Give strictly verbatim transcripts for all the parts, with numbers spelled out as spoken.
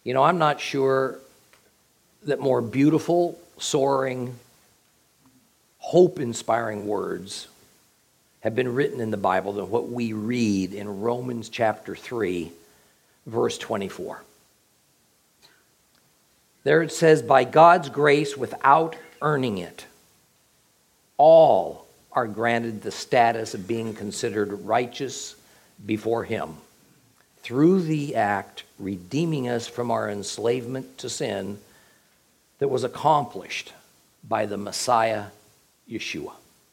You know, I'm not sure that more beautiful, soaring, hope-inspiring words have been written in the Bible than what we read in Romans chapter three, verse twenty-four. There it says, by God's grace without earning it, all are granted the status of being considered righteous before him through the act redeeming us from our enslavement to sin that was accomplished by the Messiah, Yeshua.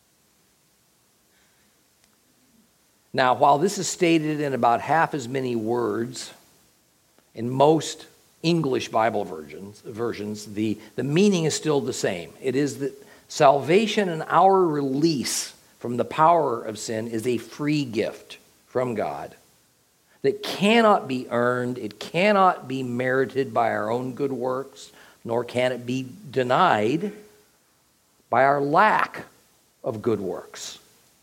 Now, while this is stated in about half as many words in most English Bible versions, versions the, the meaning is still the same. It is that salvation and our release from the power of sin is a free gift from God that cannot be earned, it cannot be merited by our own good works, nor can it be denied by our lack of good works.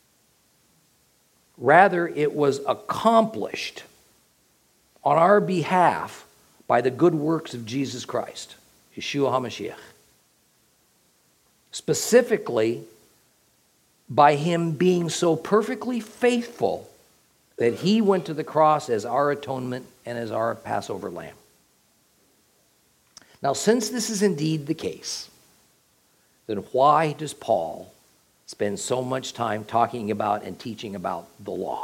Rather, it was accomplished on our behalf by the good works of Jesus Christ, Yeshua HaMashiach. Specifically, by him being so perfectly faithful that he went to the cross as our atonement and as our Passover lamb. Now, since this is indeed the case, then why does Paul spend so much time talking about and teaching about the law?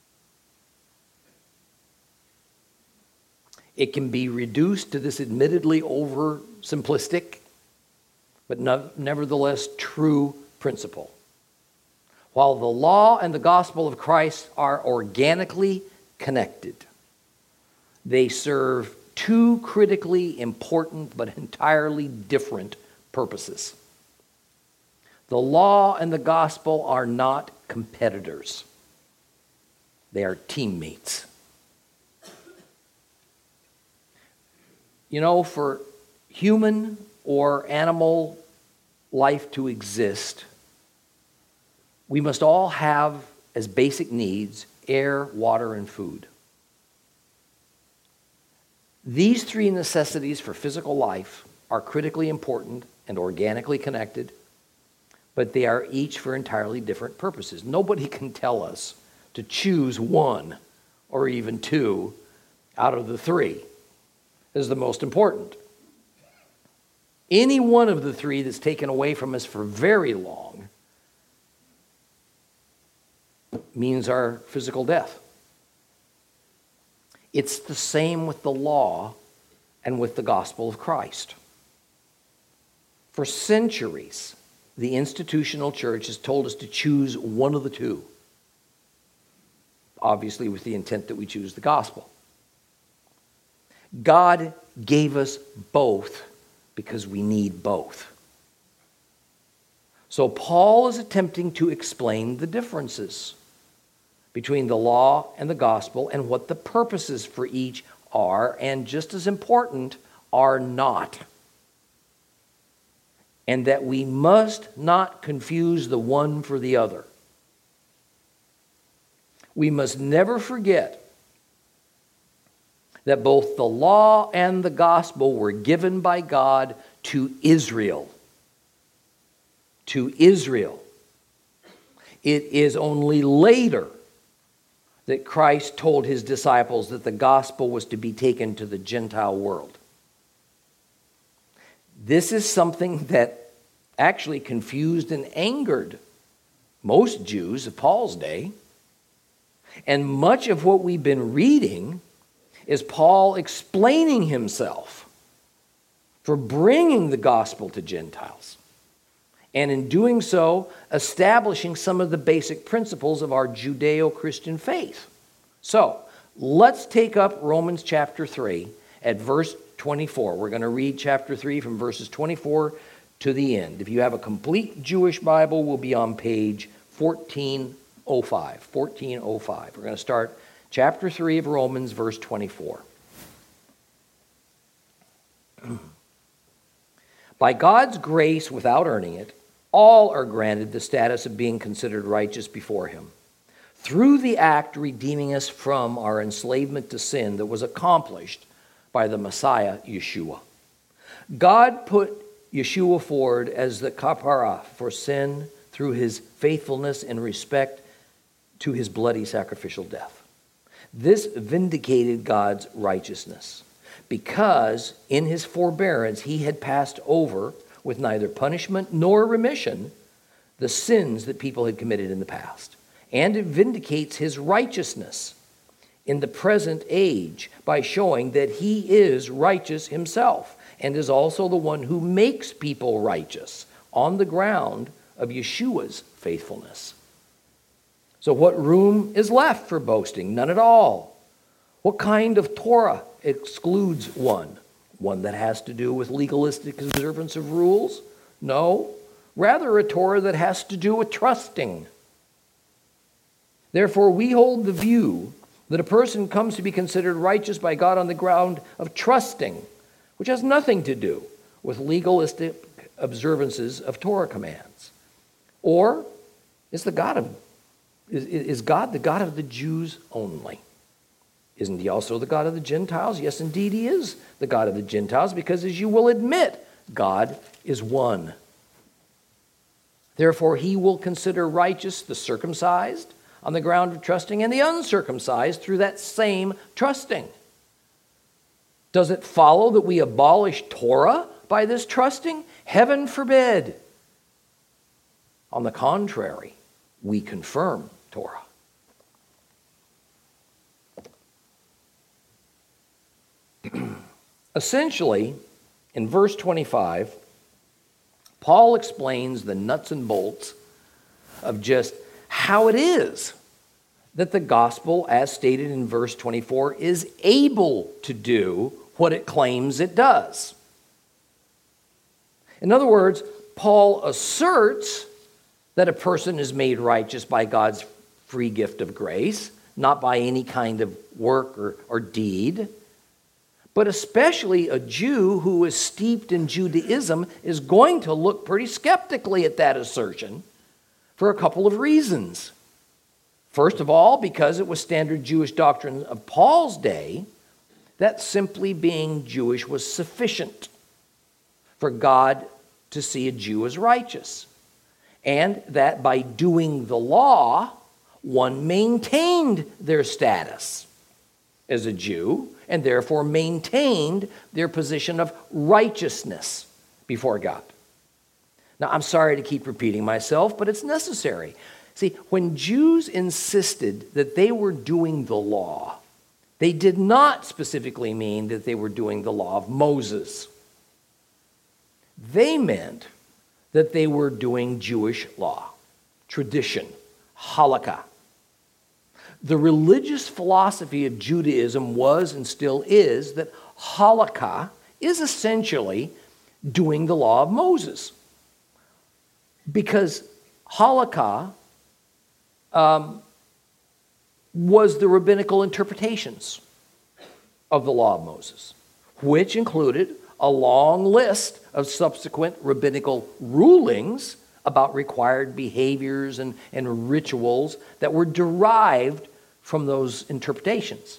It can be reduced to this admittedly oversimplistic, but no, nevertheless true principle. While the law and the gospel of Christ are organically connected, they serve two critically important but entirely different purposes. The law and the gospel are not competitors. They are teammates. You know, for human or animal life to exist, we must all have as basic needs air, water, and food. These three necessities for physical life are critically important and organically connected, but they are each for entirely different purposes. Nobody can tell us to choose one or even two out of the three as the most important. Any one of the three that's taken away from us for very long means our physical death. It's the same with the law and with the gospel of Christ. For centuries, the institutional church has told us to choose one of the two, obviously with the intent that we choose the gospel. God gave us both because we need both. So Paul is attempting to explain the differences between the law and the gospel and what the purposes for each are, and just as important, are not. And that we must not confuse the one for the other. We must never forget that both the law and the gospel were given by God to Israel. To Israel. It is only later that Christ told his disciples that the gospel was to be taken to the Gentile world. This is something that actually confused and angered most Jews of Paul's day. And much of what we've been reading is Paul explaining himself for bringing the gospel to Gentiles. And in doing so, establishing some of the basic principles of our Judeo-Christian faith. So, let's take up Romans chapter three at verse twenty-four. We're going to read chapter three from verses twenty-four to the end. If you have a complete Jewish Bible, we'll be on page fourteen oh five. fourteen oh five. We're going to start chapter three of Romans, verse twenty-four. By God's grace, without earning it, all are granted the status of being considered righteous before him, through the act redeeming us from our enslavement to sin that was accomplished by the Messiah, Yeshua. God put Yeshua forward as the kapara for sin through his faithfulness in respect to his bloody sacrificial death. This vindicated God's righteousness because in his forbearance he had passed over with neither punishment nor remission the sins that people had committed in the past. And it vindicates his righteousness in the present age by showing that he is righteous himself and is also the one who makes people righteous on the ground of Yeshua's faithfulness. So what room is left for boasting? None at all. What kind of Torah excludes one? One that has to do with legalistic observance of rules? No. Rather, a Torah that has to do with trusting. Therefore, we hold the view that a person comes to be considered righteous by God on the ground of trusting, which has nothing to do with legalistic observances of Torah commands. Or is the God of is, is God the God of the Jews only? Isn't he also the God of the Gentiles? Yes, indeed, he is the God of the Gentiles, because as you will admit, God is one. Therefore, he will consider righteous the circumcised on the ground of trusting and the uncircumcised through that same trusting. Does it follow that we abolish Torah by this trusting? Heaven forbid. On the contrary, we confirm Torah. Essentially, in verse twenty-five, Paul explains the nuts and bolts of just how it is that the gospel, as stated in verse twenty-four, is able to do what it claims it does. In other words, Paul asserts that a person is made righteous by God's free gift of grace, not by any kind of work or, or deed. But especially a Jew who is steeped in Judaism is going to look pretty skeptically at that assertion for a couple of reasons. First of all, because it was standard Jewish doctrine of Paul's day that simply being Jewish was sufficient for God to see a Jew as righteous, and that by doing the law, one maintained their status as a Jew, and therefore maintained their position of righteousness before God. Now, I'm sorry to keep repeating myself, but it's necessary. See, when Jews insisted that they were doing the law, they did not specifically mean that they were doing the law of Moses. They meant that they were doing Jewish law, tradition, halakha. The religious philosophy of Judaism was and still is that halakha is essentially doing the law of Moses. Because halakha um, was the rabbinical interpretations of the law of Moses, which included a long list of subsequent rabbinical rulings about required behaviors and, and rituals that were derived from those interpretations.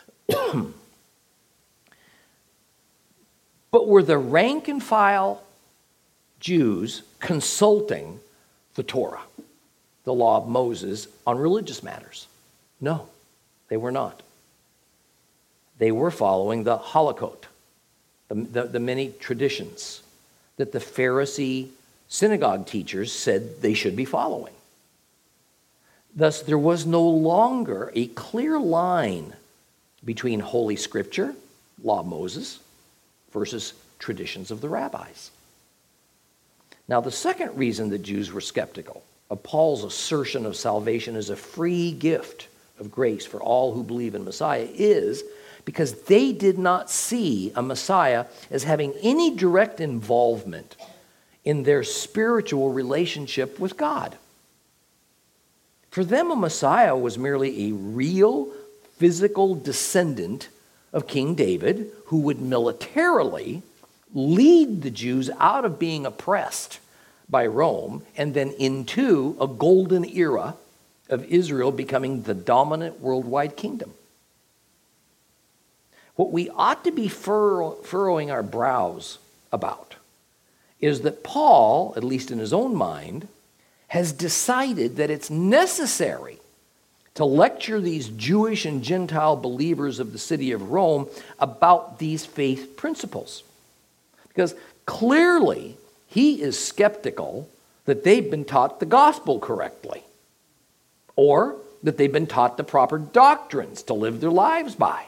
But were the rank and file Jews consulting the Torah, the law of Moses, on religious matters? No, they were not. They were following the halakot, the, the, the many traditions that the Pharisee synagogue teachers said they should be following. Thus, there was no longer a clear line between Holy Scripture, law of Moses, versus traditions of the rabbis. Now, the second reason that Jews were skeptical of Paul's assertion of salvation as a free gift of grace for all who believe in Messiah is because they did not see a Messiah as having any direct involvement in their spiritual relationship with God. For them, a Messiah was merely a real, physical descendant of King David who would militarily lead the Jews out of being oppressed by Rome and then into a golden era of Israel becoming the dominant worldwide kingdom. what we ought to be furrow, furrowing our brows about is that Paul, at least in his own mind, has decided that it's necessary to lecture these Jewish and Gentile believers of the city of Rome about these faith principles. Because clearly he is skeptical that they've been taught the gospel correctly, or that they've been taught the proper doctrines to live their lives by.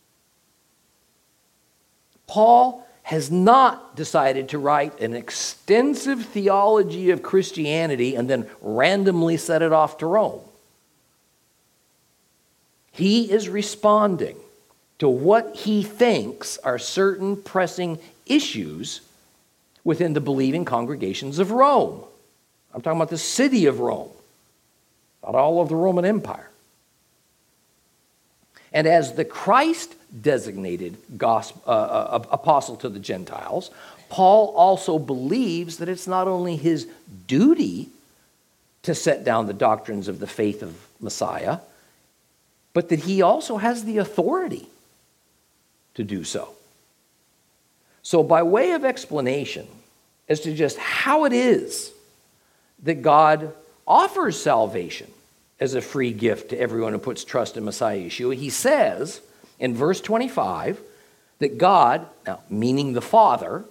Paul has not decided to write an extensive theology of Christianity and then randomly set it off to Rome. He is responding to what he thinks are certain pressing issues within the believing congregations of Rome. I'm talking about the city of Rome, not all of the Roman Empire. And as the Christ-designated gospel, uh, uh, apostle to the Gentiles, Paul also believes that it's not only his duty to set down the doctrines of the faith of Messiah, but that he also has the authority to do so. So by way of explanation as to just how it is that God offers salvation as a free gift to everyone who puts trust in Messiah Yeshua, he says in verse twenty-five that God, now meaning the Father,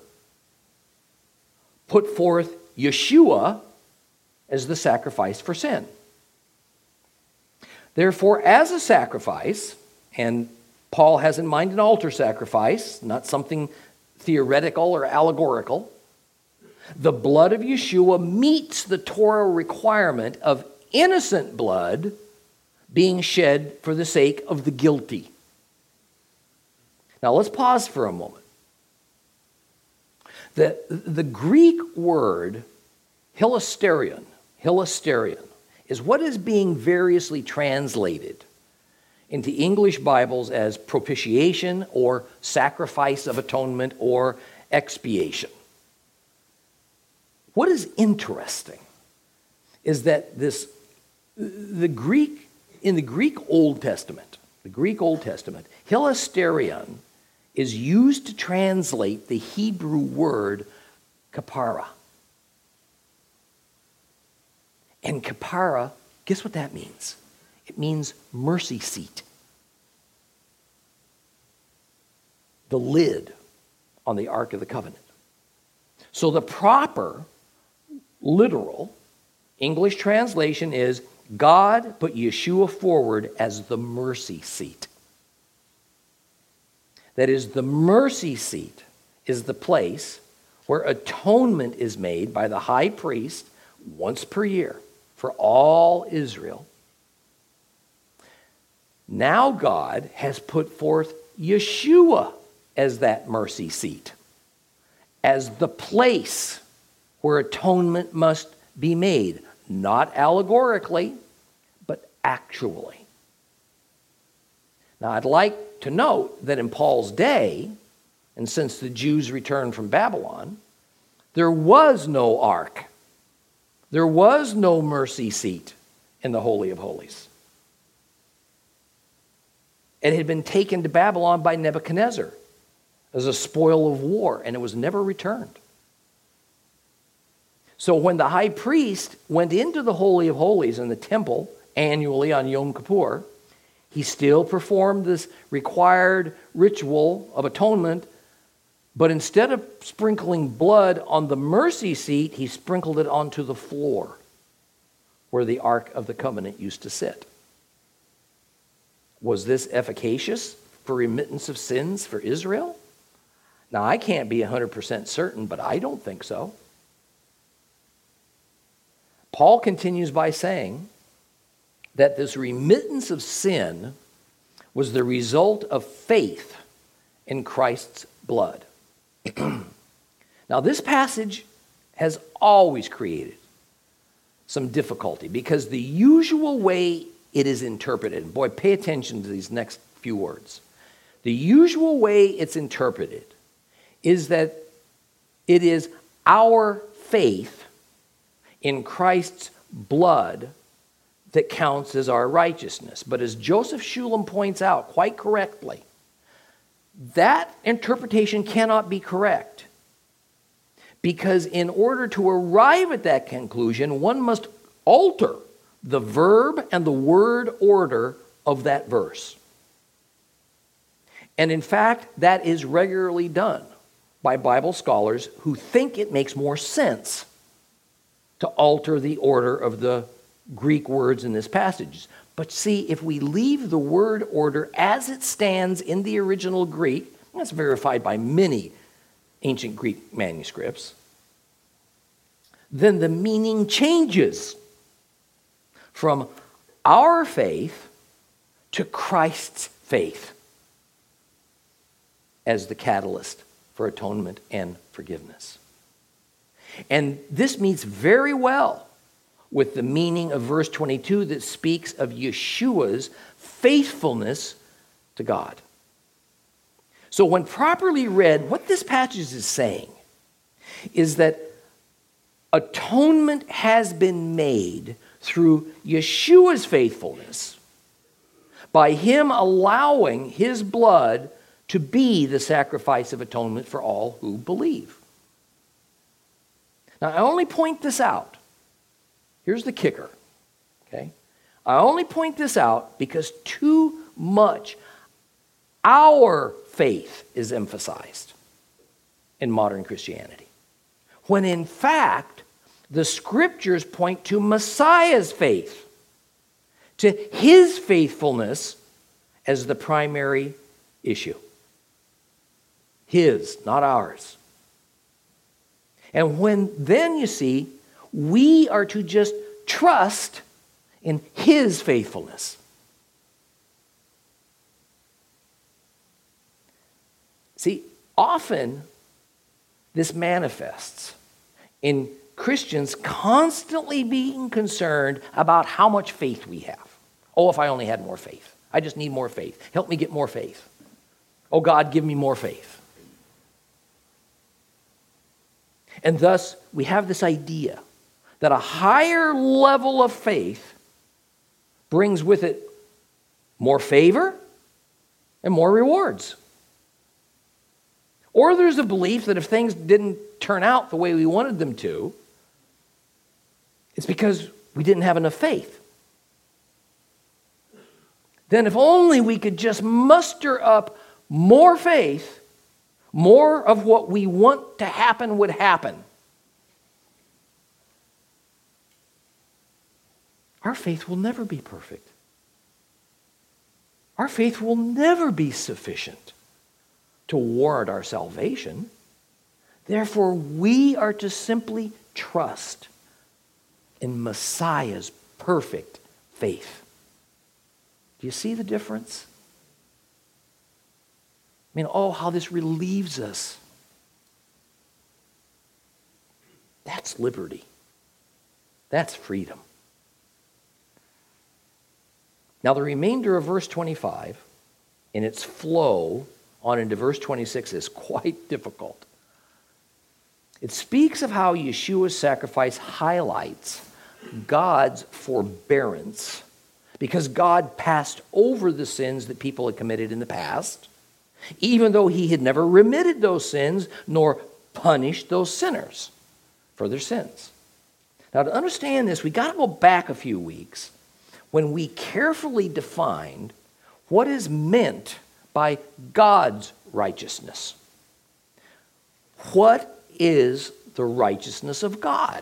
put forth Yeshua as the sacrifice for sin. Therefore, as a sacrifice, and Paul has in mind an altar sacrifice, not something theoretical or allegorical, the blood of Yeshua meets the Torah requirement of innocent blood being shed for the sake of the guilty. Now let's pause for a moment. The, the Greek word hilasterion, hilasterion, is what is being variously translated into English Bibles as propitiation or sacrifice of atonement or expiation. What is interesting is that this the Greek in the Greek Old Testament, the Greek Old Testament, hilasterion is used to translate the Hebrew word kapara. And kapara, guess what that means? It means mercy seat. The lid on the Ark of the Covenant. So the proper, literal English translation is God put Yeshua forward as the mercy seat. That is, the mercy seat is the place where atonement is made by the high priest once per year for all Israel. Now God has put forth Yeshua as that mercy seat, as the place where atonement must be made, not allegorically, but actually. Now, I'd like to note that in Paul's day, and since the Jews returned from Babylon, there was no ark. There was no mercy seat in the Holy of Holies. It had been taken to Babylon by Nebuchadnezzar as a spoil of war, and it was never returned. So when the high priest went into the Holy of Holies in the temple annually on Yom Kippur, he still performed this required ritual of atonement, but instead of sprinkling blood on the mercy seat, he sprinkled it onto the floor where the Ark of the Covenant used to sit. Was this efficacious for remittance of sins for Israel? Now, I can't be one hundred percent certain, but I don't think so. Paul continues by saying that this remittance of sin was the result of faith in Christ's blood. Now, this passage has always created some difficulty because the usual way it is interpreted, and boy, pay attention to these next few words. The usual way it's interpreted is that it is our faith in Christ's blood that counts as our righteousness. But as Joseph Shulam points out quite correctly, that interpretation cannot be correct. Because in order to arrive at that conclusion, one must alter the verb and the word order of that verse. And in fact, that is regularly done by Bible scholars who think it makes more sense to alter the order of the Greek words in this passage. But see, if we leave the word order as it stands in the original Greek, that's verified by many ancient Greek manuscripts, then the meaning changes from our faith to Christ's faith as the catalyst for atonement and forgiveness. And this meets very well with the meaning of verse twenty-two that speaks of Yeshua's faithfulness to God. So when properly read, what this passage is saying is that atonement has been made through Yeshua's faithfulness by him allowing his blood to be the sacrifice of atonement for all who believe. Now, I only point this out. Here's the kicker, okay? I only point this out because too much our faith is emphasized in modern Christianity, when in fact, the scriptures point to Messiah's faith, to his faithfulness as the primary issue. His, not ours. And when then, you see, we are to just trust in his faithfulness. See, often this manifests in Christians constantly being concerned about how much faith we have. Oh, if I only had more faith. I just need more faith. Help me get more faith. Oh, God, give me more faith. And thus, we have this idea that a higher level of faith brings with it more favor and more rewards. Or there's a belief that if things didn't turn out the way we wanted them to, it's because we didn't have enough faith. Then if only we could just muster up more faith, more of what we want to happen would happen. Our faith will never be perfect. Our faith will never be sufficient to warrant our salvation. Therefore, we are to simply trust in Messiah's perfect faith. Do you see the difference? I mean, oh, how this relieves us. That's liberty. That's freedom. Now, the remainder of verse twenty-five, in its flow on into verse twenty-six, is quite difficult. It speaks of how Yeshua's sacrifice highlights God's forbearance, because God passed over the sins that people had committed in the past, even though he had never remitted those sins nor punished those sinners for their sins. Now, to understand this, we got to go back a few weeks when we carefully defined what is meant by God's righteousness. What is the righteousness of God?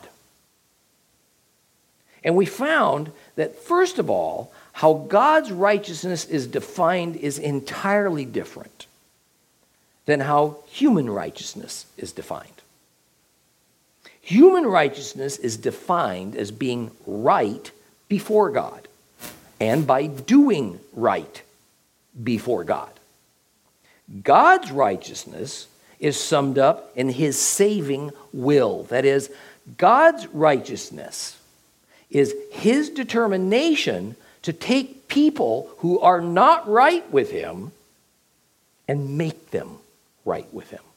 And we found that, first of all, how God's righteousness is defined is entirely different than how human righteousness is defined. Human righteousness is defined as being right before God and by doing right before God. God's righteousness is summed up in his saving will. That is, God's righteousness is his determination to take people who are not right with him and make them right with him.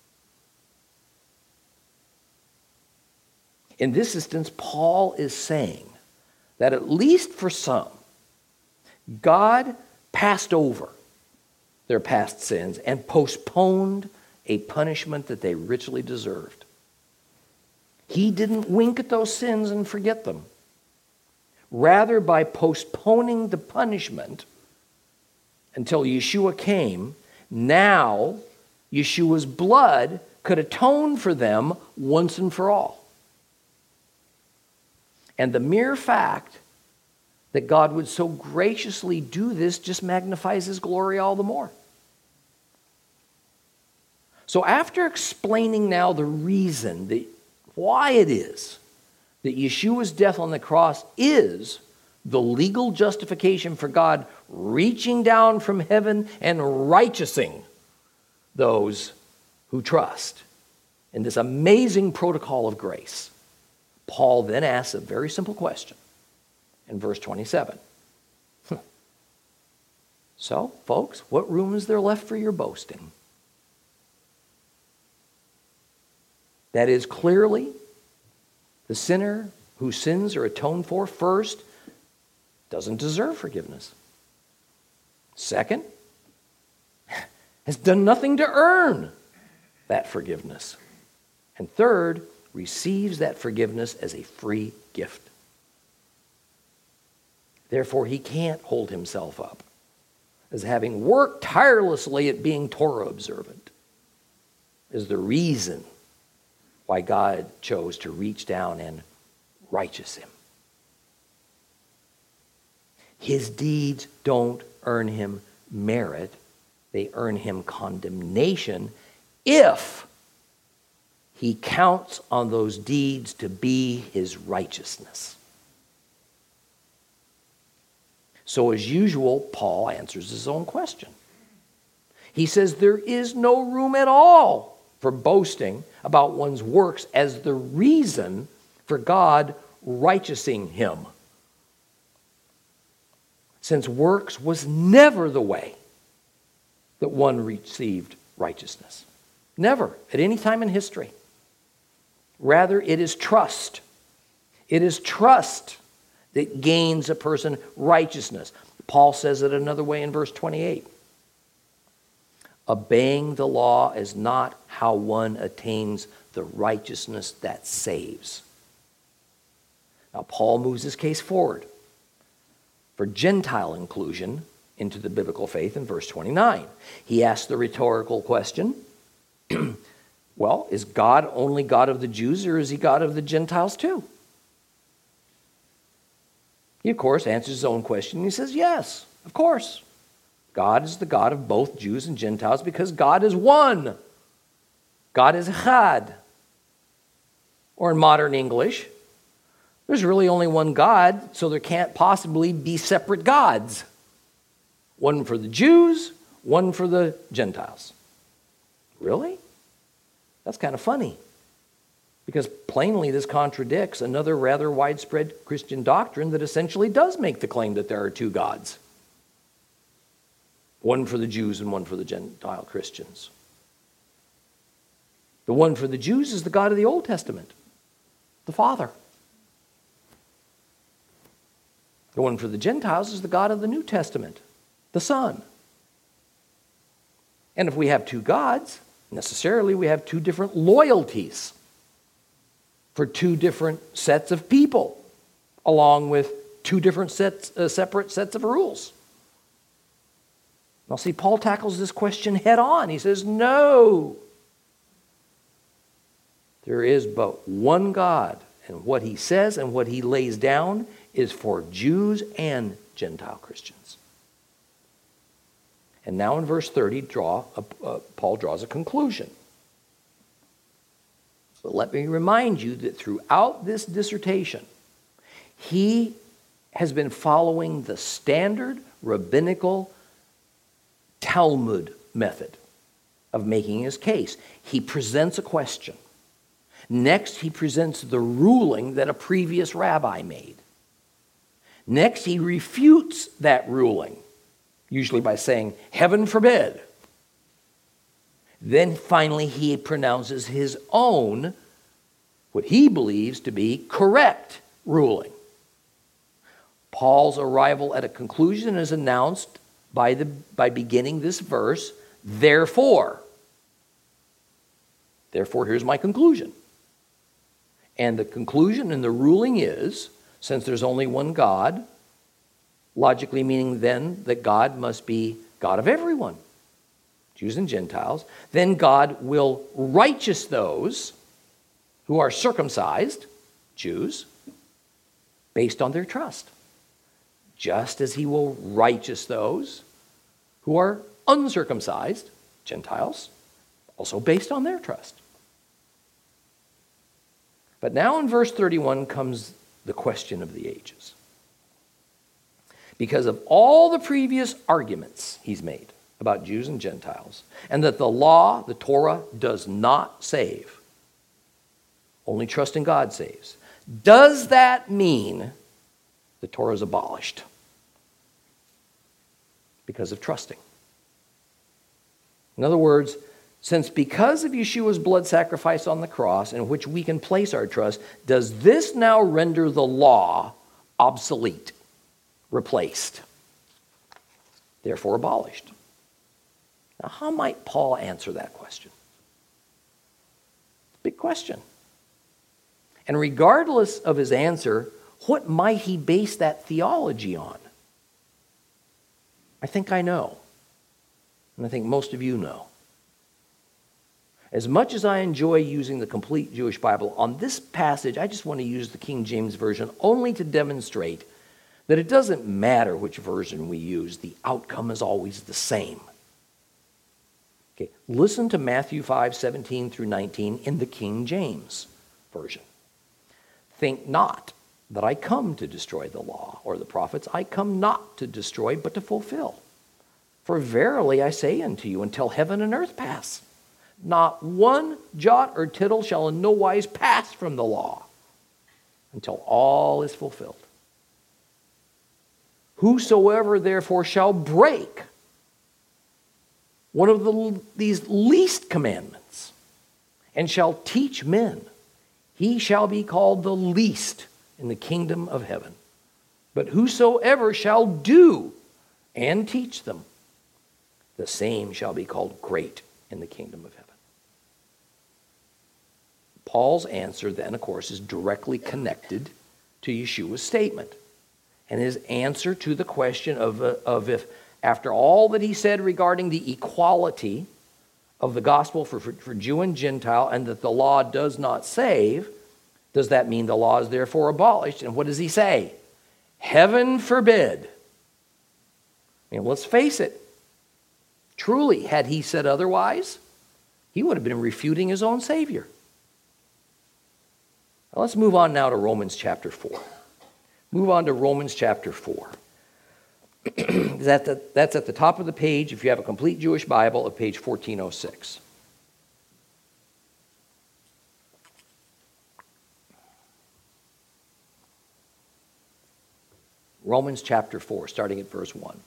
In this instance, Paul is saying that at least for some, God passed over their past sins and postponed a punishment that they richly deserved. He didn't wink at those sins and forget them. Rather, by postponing the punishment until Yeshua came, now Yeshua's blood could atone for them once and for all. And the mere fact that God would so graciously do this just magnifies his glory all the more. So after explaining now the reason, that why it is that Yeshua's death on the cross is the legal justification for God reaching down from heaven and righteousing those who trust in this amazing protocol of grace, Paul then asks a very simple question in verse twenty-seven. So, folks, what room is there left for your boasting? That is, clearly, the sinner whose sins are atoned for first doesn't deserve forgiveness. Second, has done nothing to earn that forgiveness. And third, receives that forgiveness as a free gift. Therefore, he can't hold himself up as having worked tirelessly at being Torah observant is the reason why God chose to reach down and righteous him. His deeds don't earn him merit. They earn him condemnation if he counts on those deeds to be his righteousness. So as usual, Paul answers his own question. He says there is no room at all for boasting about one's works as the reason for God righteousing him, since works was never the way that one received righteousness. Never, at any time in history. Rather, it is trust. It is trust that gains a person righteousness. Paul says it another way in verse twenty-eight. Obeying the law is not how one attains the righteousness that saves. Now, Paul moves his case forward for Gentile inclusion into the biblical faith in verse twenty-nine. He asks the rhetorical question, well, is God only God of the Jews or is he God of the Gentiles too? He, of course, answers his own question. He says, yes, of course. God is the God of both Jews and Gentiles because God is one. God is echad. Or in modern English, there's really only one God, so there can't possibly be separate gods. One for the Jews, one for the Gentiles. Really? That's kind of funny. Because plainly this contradicts another rather widespread Christian doctrine that essentially does make the claim that there are two gods. One for the Jews and one for the Gentile Christians. The one for the Jews is the God of the Old Testament, the Father. The one for the Gentiles is the God of the New Testament, the Son. And if we have two gods, necessarily we have two different loyalties for two different sets of people, along with two different sets, uh, separate sets of rules. Now see, Paul tackles this question head on. He says, no. There is but one God, and what he says and what he lays down is for Jews and Gentile Christians. And now in verse thirty, draw a, uh, Paul draws a conclusion. But let me remind you that throughout this dissertation, he has been following the standard rabbinical Talmud method of making his case. He presents a question. Next, he presents the ruling that a previous rabbi made. Next, he refutes that ruling, usually by saying, heaven forbid. Then finally, he pronounces his own, what he believes to be correct ruling. Paul's arrival at a conclusion is announced by, the, by beginning this verse, therefore. Therefore, here's my conclusion. And the conclusion and the ruling is, since there's only one God, logically meaning then that God must be God of everyone, Jews and Gentiles, then God will righteous those who are circumcised, Jews, based on their trust, just as he will righteous those who are uncircumcised, Gentiles, also based on their trust. But now in verse thirty-one comes the question of the ages. Because of all the previous arguments he's made about Jews and Gentiles, and that the law, the Torah, does not save, only trust in God saves, does that mean the Torah is abolished because of trusting? In other words, since because of Yeshua's blood sacrifice on the cross, in which we can place our trust, does this now render the law obsolete, replaced, therefore abolished? Now, how might Paul answer that question? Big question. And regardless of his answer, what might he base that theology on? I think I know. And I think most of you know. As much as I enjoy using the complete Jewish Bible, on this passage, I just want to use the King James Version only to demonstrate that it doesn't matter which version we use, the outcome is always the same. Okay, listen to Matthew five, seventeen through nineteen in the King James Version. Think not that I come to destroy the law or the prophets. I come not to destroy, but to fulfill. For verily I say unto you, until heaven and earth pass, not one jot or tittle shall in no wise pass from the law until all is fulfilled. Whosoever therefore shall break one of the, these least commandments and shall teach men, he shall be called the least in the kingdom of heaven. But whosoever shall do and teach them, the same shall be called great in the kingdom of heaven. Paul's answer then, of course, is directly connected to Yeshua's statement. And his answer to the question of, uh, of if, after all that he said regarding the equality of the gospel for, for, for Jew and Gentile, and that the law does not save, does that mean the law is therefore abolished? And what does he say? Heaven forbid. I mean, let's face it. Truly, had he said otherwise, he would have been refuting his own Savior. Now, let's move on now to Romans chapter four. Move on to Romans chapter four. That's at the top of the page, if you have a complete Jewish Bible, of page fourteen oh six. Romans chapter four, starting at verse one.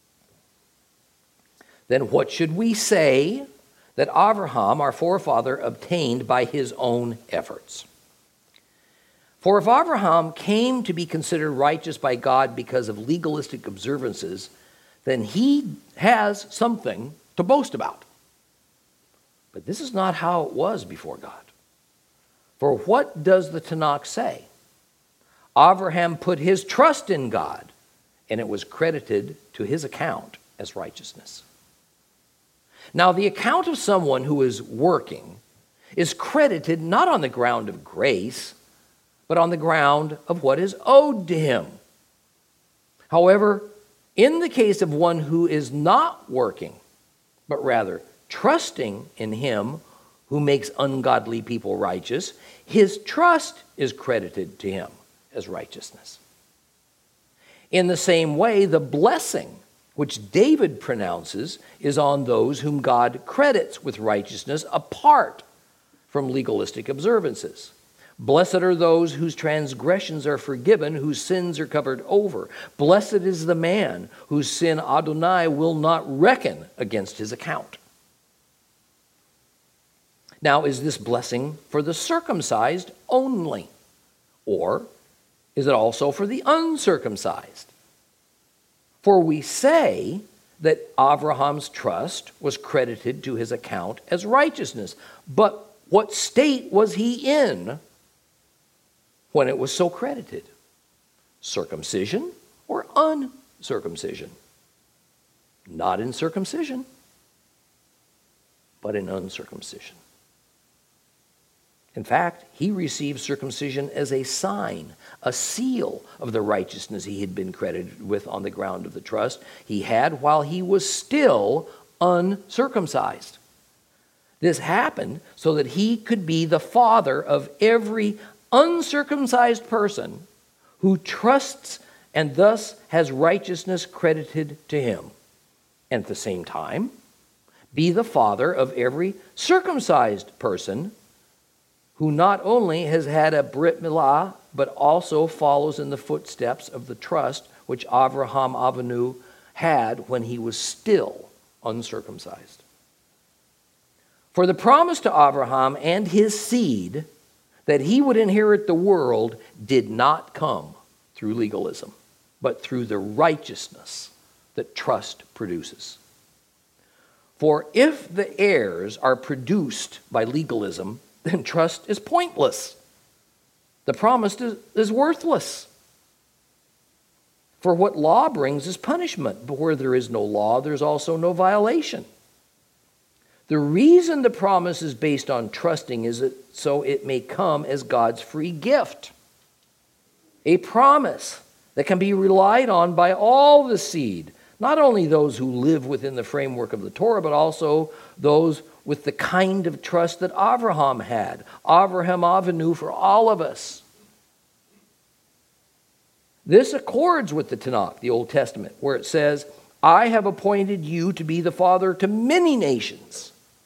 Then what should we say that Abraham, our forefather, obtained by his own efforts? For if Abraham came to be considered righteous by God because of legalistic observances, then he has something to boast about. But this is not how it was before God. For what does the Tanakh say? Abraham put his trust in God, and it was credited to his account as righteousness. Now, the account of someone who is working is credited not on the ground of grace, but on the ground of what is owed to him. However, in the case of one who is not working, but rather trusting in him who makes ungodly people righteous, his trust is credited to him as righteousness. In the same way, the blessing which David pronounces is on those whom God credits with righteousness apart from legalistic observances. Blessed are those whose transgressions are forgiven, whose sins are covered over. Blessed is the man whose sin Adonai will not reckon against his account. Now, is this blessing for the circumcised only? Or is it also for the uncircumcised? For we say that Abraham's trust was credited to his account as righteousness. But what state was he in when it was so credited? Circumcision or uncircumcision? Not in circumcision, but in uncircumcision. In fact, he received circumcision as a sign, a seal of the righteousness he had been credited with on the ground of the trust he had while he was still uncircumcised. This happened so that he could be the father of every uncircumcised person who trusts and thus has righteousness credited to him. And at the same time, be the father of every circumcised person who not only has had a Brit Milah, but also follows in the footsteps of the trust which Avraham Avinu had when he was still uncircumcised. For the promise to Abraham and his seed that he would inherit the world did not come through legalism, but through the righteousness that trust produces. For if the heirs are produced by legalism, then trust is pointless. The promise is, is worthless. For what law brings is punishment, but where there is no law, there's also no violation. The reason the promise is based on trusting is that so it may come as God's free gift. A promise that can be relied on by all the seed, not only those who live within the framework of the Torah, but also those with the kind of trust that Abraham had. Avraham Avinu for all of us. This accords with the Tanakh, the Old Testament, where it says, I have appointed you to be the father to many nations.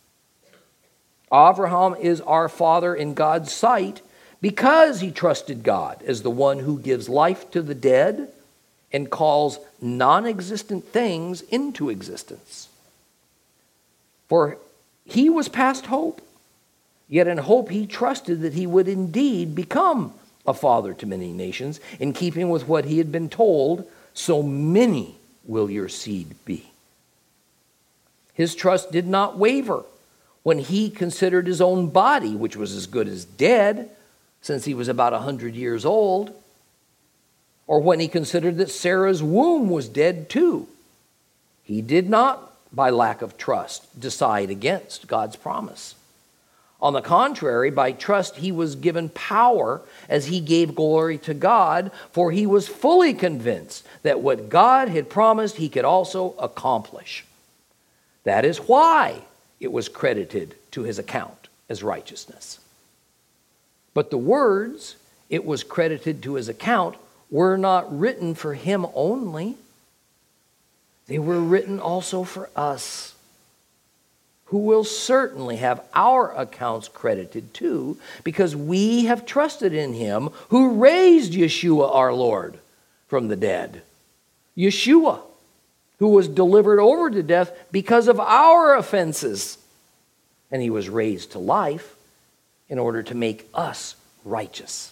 Abraham is our father in God's sight because he trusted God as the one who gives life to the dead and calls non-existent things into existence. For he was past hope, yet in hope he trusted that he would indeed become a father to many nations, in keeping with what he had been told, so many will your seed be. His trust did not waver when he considered his own body, which was as good as dead, since he was about a hundred years old, or when he considered that Sarah's womb was dead too. He did not, by lack of trust, decide against God's promise. On the contrary, by trust he was given power as he gave glory to God, for he was fully convinced that what God had promised he could also accomplish. That is why it was credited to his account as righteousness. But the words, it was credited to his account, were not written for him only. They were written also for us, who will certainly have our accounts credited too, because we have trusted in him who raised Yeshua our Lord from the dead. Yeshua, who was delivered over to death because of our offenses, and he was raised to life in order to make us righteous.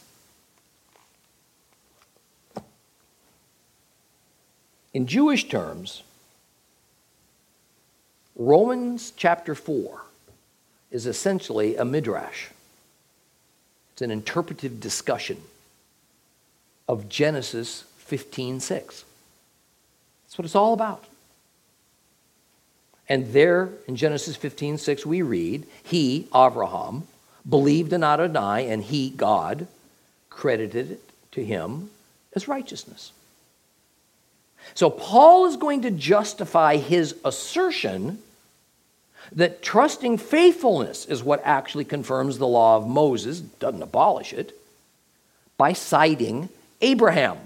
In Jewish terms, Romans chapter four is essentially a midrash. It's an interpretive discussion of Genesis fifteen six. That's what it's all about. And there in Genesis fifteen six we read, he, Abraham, believed in Adonai, and he, God, credited it to him as righteousness. So Paul is going to justify his assertion that trusting faithfulness is what actually confirms the law of Moses, doesn't abolish it, by citing Abraham.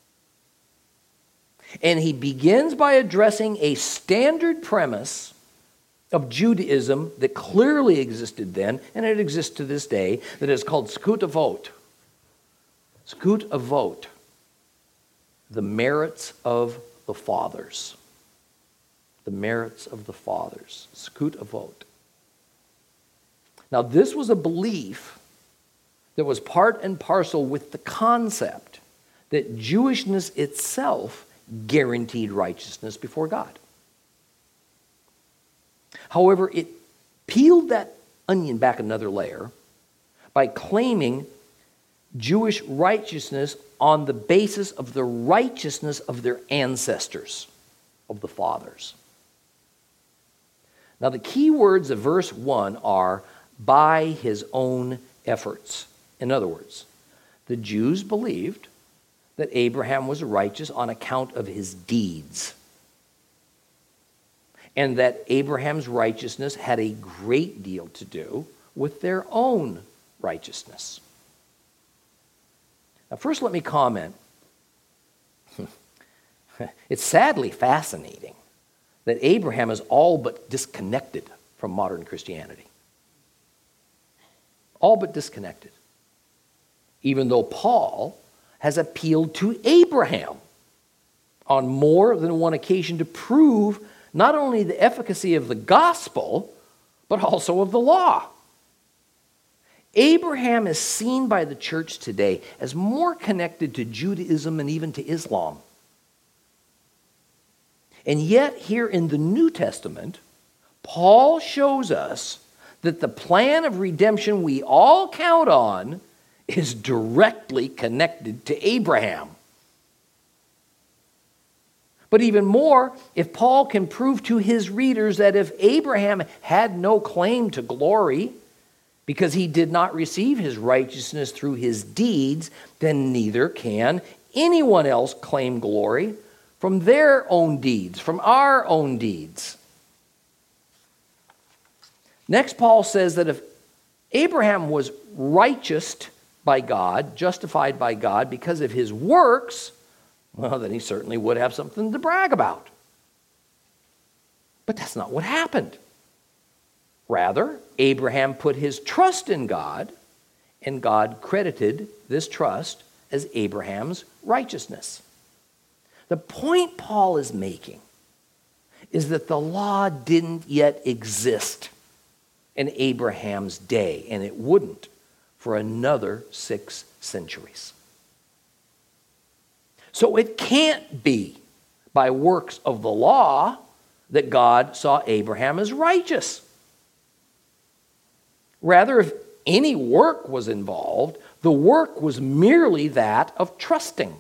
And he begins by addressing a standard premise of Judaism that clearly existed then, and it exists to this day, that is called Zechut Avot. Zechut Avot. The merits of the fathers. The merits of the fathers. Zechut Avot. Now, this was a belief that was part and parcel with the concept that Jewishness itself guaranteed righteousness before God. However, it peeled that onion back another layer by claiming Jewish righteousness on the basis of the righteousness of their ancestors, of the fathers. Now, the key words of verse one are by his own efforts. In other words, the Jews believed that Abraham was righteous on account of his deeds, and that Abraham's righteousness had a great deal to do with their own righteousness. Now, first, let me comment. It's sadly fascinating that Abraham is all but disconnected from modern Christianity. All but disconnected. Even though Paul has appealed to Abraham on more than one occasion to prove not only the efficacy of the gospel, but also of the law. Abraham is seen by the church today as more connected to Judaism and even to Islam. And yet, here in the New Testament, Paul shows us that the plan of redemption we all count on is directly connected to Abraham. But even more, if Paul can prove to his readers that if Abraham had no claim to glory because he did not receive his righteousness through his deeds, then neither can anyone else claim glory from their own deeds, from our own deeds. Next, Paul says that if Abraham was righteous by God, justified by God because of his works, well, then he certainly would have something to brag about. But that's not what happened. Rather, Abraham put his trust in God, and God credited this trust as Abraham's righteousness. The point Paul is making is that the law didn't yet exist in Abraham's day, and it wouldn't for another six centuries. So it can't be by works of the law that God saw Abraham as righteous. Rather, if any work was involved, the work was merely that of trusting.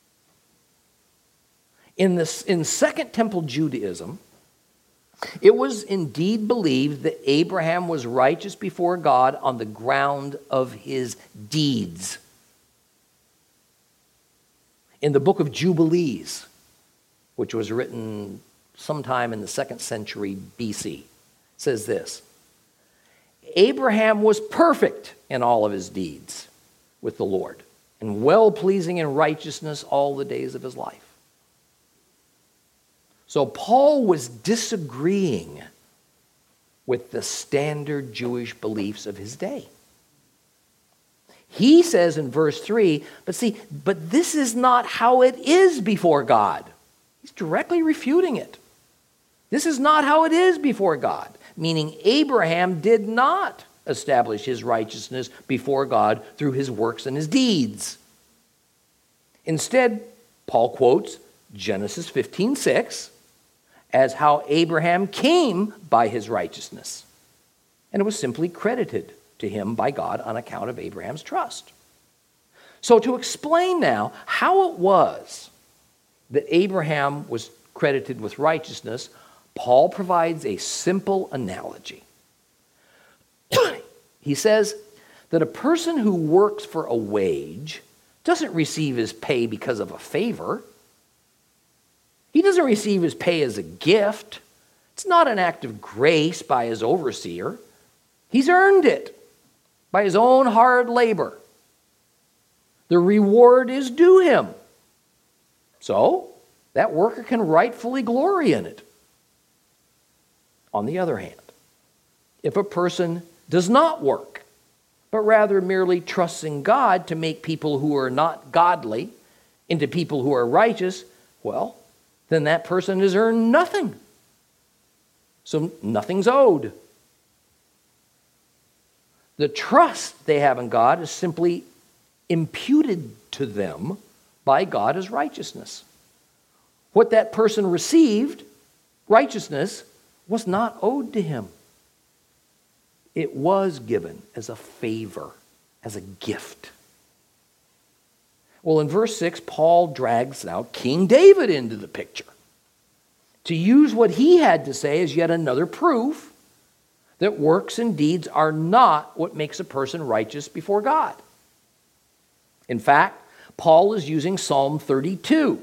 In, this, in Second Temple Judaism, it was indeed believed that Abraham was righteous before God on the ground of his deeds. In the book of Jubilees, which was written sometime in the second century B C, it says this: Abraham was perfect in all of his deeds with the Lord, and well-pleasing in righteousness all the days of his life. So Paul was disagreeing with the standard Jewish beliefs of his day. He says in verse three, but see, but this is not how it is before God. He's directly refuting it. This is not how it is before God, meaning Abraham did not establish his righteousness before God through his works and his deeds. Instead, Paul quotes Genesis fifteen six as how Abraham came by his righteousness, and it was simply credited to him by God on account of Abraham's trust. So to explain now how it was that Abraham was credited with righteousness, Paul provides a simple analogy. He says that a person who works for a wage doesn't receive his pay because of a favor. He doesn't receive his pay as a gift. It's not an act of grace by his overseer. He's earned it by his own hard labor. The reward is due him. So, that worker can rightfully glory in it. On the other hand, if a person does not work, but rather merely trusts in God to make people who are not godly into people who are righteous, well, then that person has earned nothing. So nothing's owed. The trust they have in God is simply imputed to them by God as righteousness. What that person received, righteousness, was not owed to him. It was given as a favor, as a gift. Well, in verse six, Paul drags now King David into the picture to use what he had to say as yet another proof that works and deeds are not what makes a person righteous before God. In fact, Paul is using Psalm thirty-two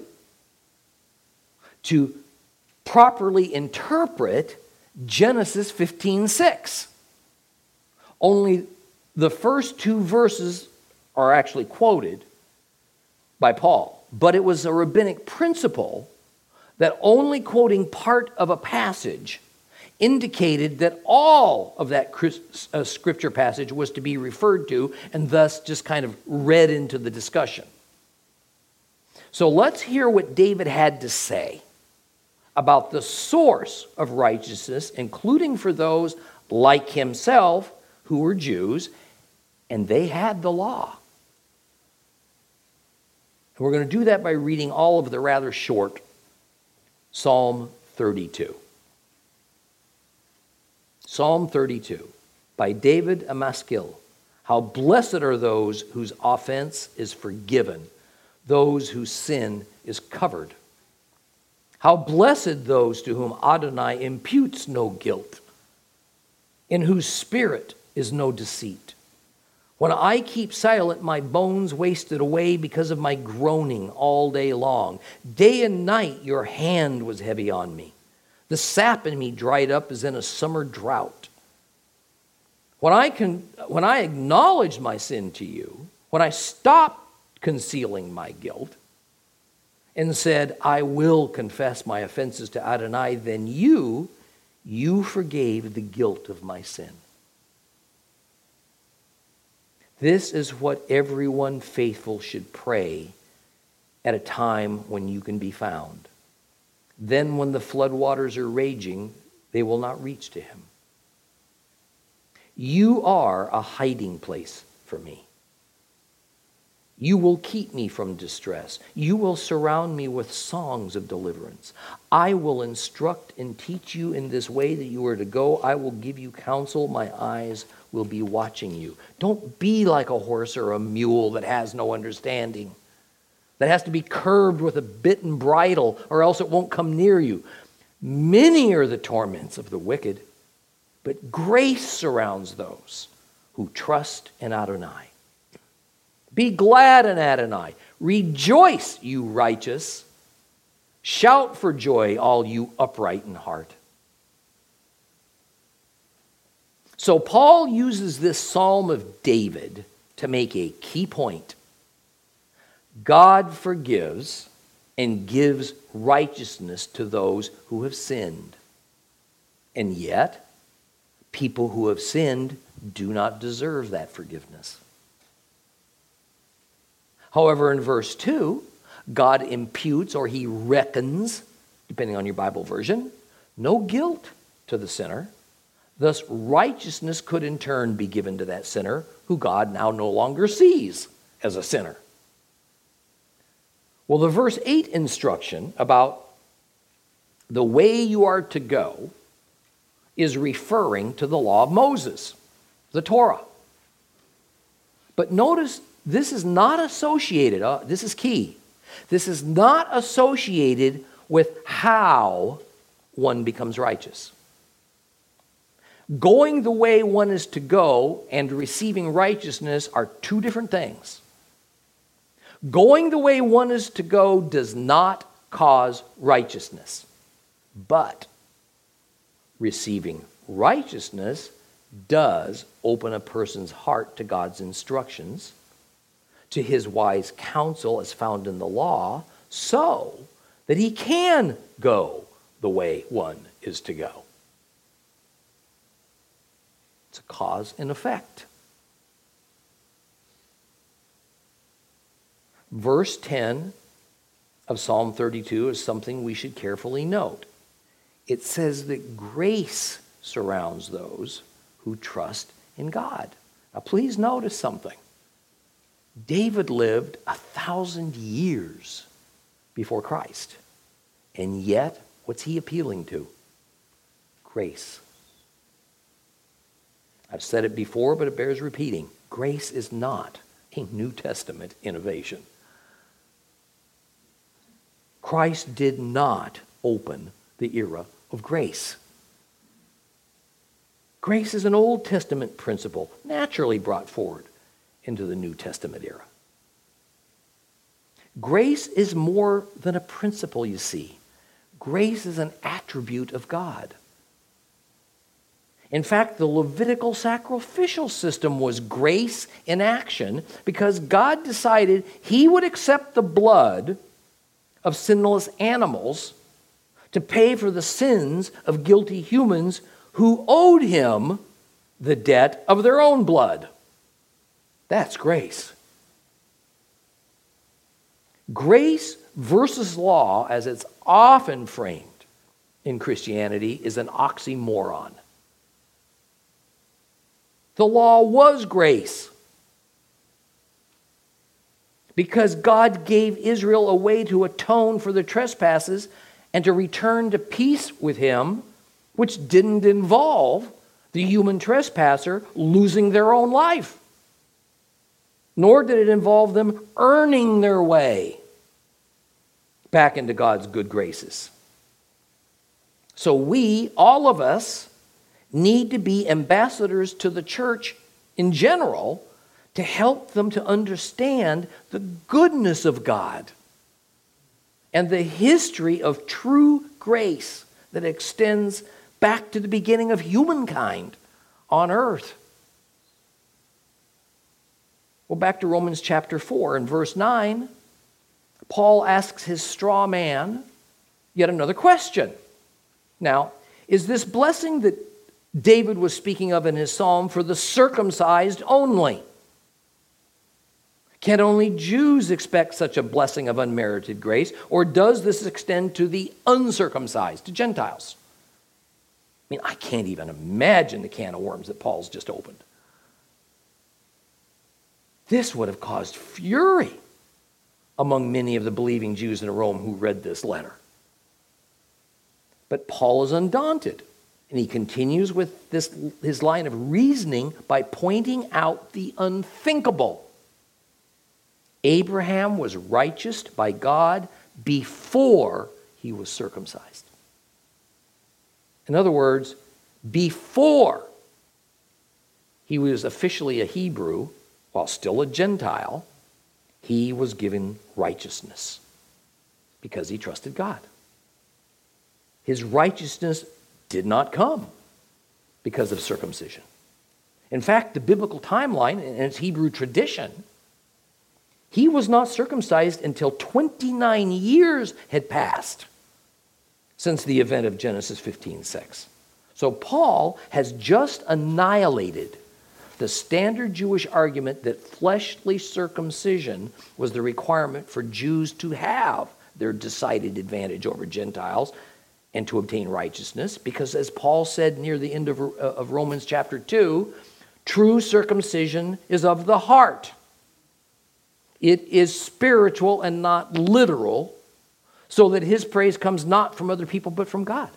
to properly interpret Genesis fifteen six. Only the first two verses are actually quoted by Paul, but it was a rabbinic principle that only quoting part of a passage indicated that all of that scripture passage was to be referred to and thus just kind of read into the discussion. So let's hear what David had to say about the source of righteousness, including for those like himself who were Jews, and they had the law. And we're going to do that by reading all of the rather short Psalm thirty-two. Psalm thirty-two, by David a Maskil. How blessed are those whose offense is forgiven, those whose sin is covered. How blessed those to whom Adonai imputes no guilt, in whose spirit is no deceit. When I keep silent, my bones wasted away because of my groaning all day long. Day and night your hand was heavy on me. The sap in me dried up as in a summer drought. When I can, when I acknowledged my sin to you, when I stopped concealing my guilt and said, I will confess my offenses to Adonai, then you, you forgave the guilt of my sin. This is what everyone faithful should pray at a time when you can be found. Then when the floodwaters are raging, they will not reach to him. You are a hiding place for me. You will keep me from distress. You will surround me with songs of deliverance. I will instruct and teach you in this way that you are to go. I will give you counsel. My eyes will be watching you. Don't be like a horse or a mule that has no understanding, that has to be curbed with a bit and bridle, or else it won't come near you. Many are the torments of the wicked, but grace surrounds those who trust in Adonai. Be glad in Adonai. Rejoice, you righteous. Shout for joy, all you upright in heart. So Paul uses this Psalm of David to make a key point. God forgives and gives righteousness to those who have sinned. And yet, people who have sinned do not deserve that forgiveness. However, in verse two, God imputes, or he reckons, depending on your Bible version, no guilt to the sinner. Thus, righteousness could in turn be given to that sinner who God now no longer sees as a sinner. Well, the verse eight instruction about the way you are to go is referring to the law of Moses, the Torah. But notice, this is not associated, uh, this is key, this is not associated with how one becomes righteous. Going the way one is to go and receiving righteousness are two different things. Going the way one is to go does not cause righteousness, but receiving righteousness does open a person's heart to God's instructions, to his wise counsel as found in the law, so that he can go the way one is to go. It's a cause and effect. Verse ten of Psalm thirty-two is something we should carefully note. It says that grace surrounds those who trust in God. Now please notice something. David lived a thousand years before Christ. And yet, what's he appealing to? Grace. I've said it before, but it bears repeating. Grace is not a New Testament innovation. Christ did not open the era of grace. Grace is an Old Testament principle naturally brought forward into the New Testament era. Grace is more than a principle, you see. Grace is an attribute of God. In fact, the Levitical sacrificial system was grace in action because God decided he would accept the blood of sinless animals to pay for the sins of guilty humans who owed him the debt of their own blood. That's grace. Grace versus law, as it's often framed in Christianity, is an oxymoron. The law was grace because God gave Israel a way to atone for their trespasses and to return to peace with him, which didn't involve the human trespasser losing their own life. Nor did it involve them earning their way back into God's good graces. So we, all of us, need to be ambassadors to the church in general to help them to understand the goodness of God and the history of true grace that extends back to the beginning of humankind on earth. Well, back to Romans chapter four and verse nine, Paul asks his straw man yet another question. Now, is this blessing that David was speaking of in his psalm for the circumcised only? Can only Jews expect such a blessing of unmerited grace, or does this extend to the uncircumcised, to Gentiles? I mean, I can't even imagine the can of worms that Paul's just opened. This would have caused fury among many of the believing Jews in Rome who read this letter. But Paul is undaunted. And he continues with this, his line of reasoning by pointing out the unthinkable. Abraham was righteous by God before he was circumcised. In other words, before he was officially a Hebrew, while still a Gentile, he was given righteousness because he trusted God. His righteousness did not come because of circumcision. In fact, the biblical timeline and its Hebrew tradition, he was not circumcised until twenty-nine years had passed since the event of Genesis fifteen six. So Paul has just annihilated the standard Jewish argument that fleshly circumcision was the requirement for Jews to have their decided advantage over Gentiles and to obtain righteousness, because as Paul said near the end of, of Romans chapter two, true circumcision is of the heart. It is spiritual and not literal, so that his praise comes not from other people but from God.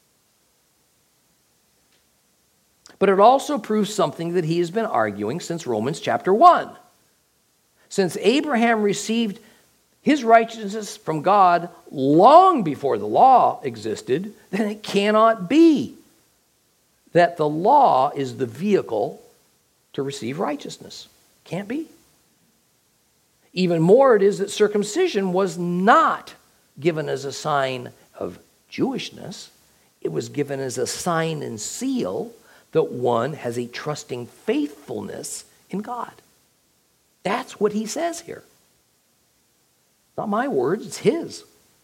But it also proves something that he has been arguing since Romans chapter one. Since Abraham received his righteousness from God long before the law existed, then it cannot be that the law is the vehicle to receive righteousness. Can't be. Even more, it is that circumcision was not given as a sign of Jewishness. It was given as a sign and seal that one has a trusting faithfulness in God. That's what he says here. Not my words, it's his.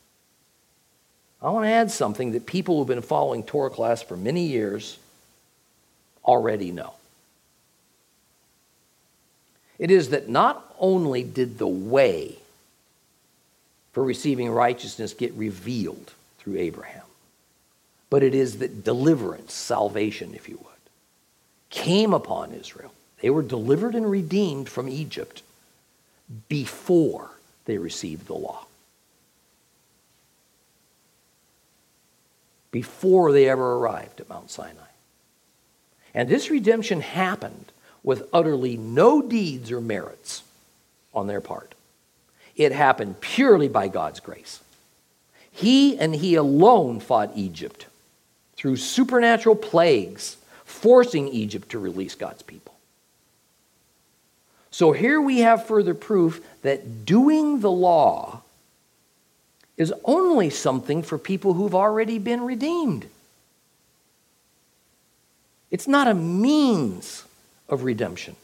I want to add something that people who've been following Torah class for many years already know. It is that not only did the way for receiving righteousness get revealed through Abraham, but it is that deliverance, salvation, if you would, came upon Israel. They were delivered and redeemed from Egypt before they received the law. before they ever arrived at Mount Sinai. And this redemption happened with utterly no deeds or merits on their part. It happened purely by God's grace. He and he alone fought Egypt through supernatural plagues, forcing Egypt to release God's people. So here we have further proof that doing the law is only something for people who've already been redeemed. It's not a means of redemption.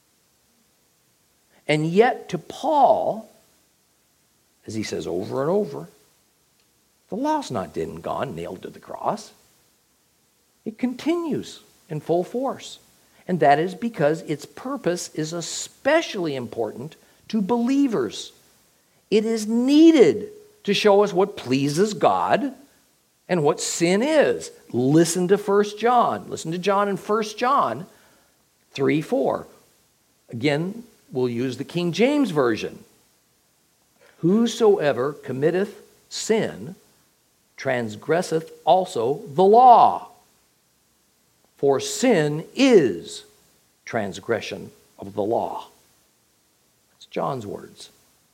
And yet to Paul, as he says over and over, the law's not dead and gone, nailed to the cross. It continues in full force. And that is because its purpose is especially important to believers. It is needed to show us what pleases God and what sin is. Listen to First John. Listen to John in First John three four. Again, we'll use the King James Version. Whosoever committeth sin transgresseth also the law. For sin is transgression of the law. That's John's words.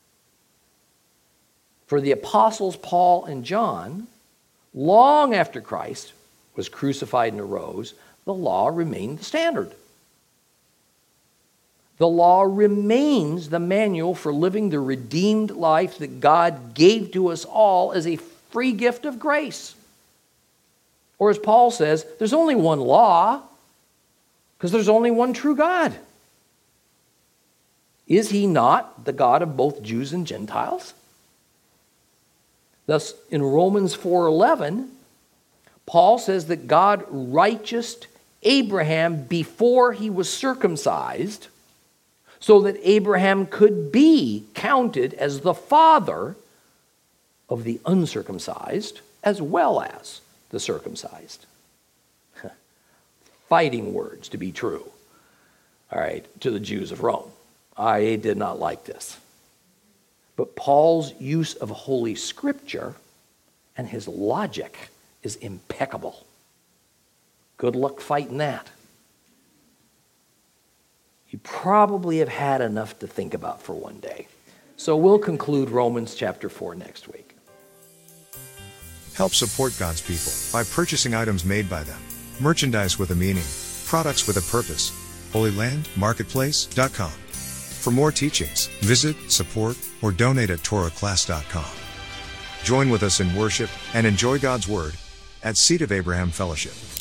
For the apostles Paul and John, long after Christ was crucified and arose, the law remained the standard. The law remains the manual for living the redeemed life that God gave to us all as a free gift of grace. Or as Paul says, there's only one law because there's only one true God. Is he not the God of both Jews and Gentiles? Thus, in Romans four eleven, Paul says that God righteoused Abraham before he was circumcised, so that Abraham could be counted as the father of the uncircumcised as well as the circumcised. Fighting words to be true, all right, to the Jews of Rome. I did not like this. But Paul's use of Holy Scripture and his logic is impeccable. Good luck fighting that. You probably have had enough to think about for one day. So we'll conclude Romans chapter four next week. Help support God's people by purchasing items made by them. Merchandise with a meaning, products with a purpose. Holy Land Marketplace dot com. For more teachings, visit, support, or donate at Torah Class dot com. Join with us in worship and enjoy God's Word at Seed of Abraham Fellowship.